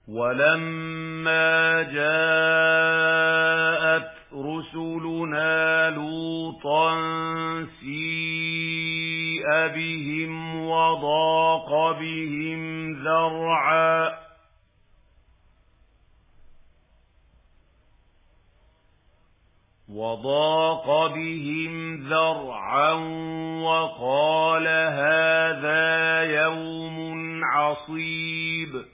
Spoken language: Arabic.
وَلَمَّا جَاءَتْ رُسُلُنَا لُوطًا سِيءَ بِهِمْ وَضَاقَ بِهِمْ ذَرْعًا وَقَالَ هَذَا يَوْمٌ عَصِيبٌ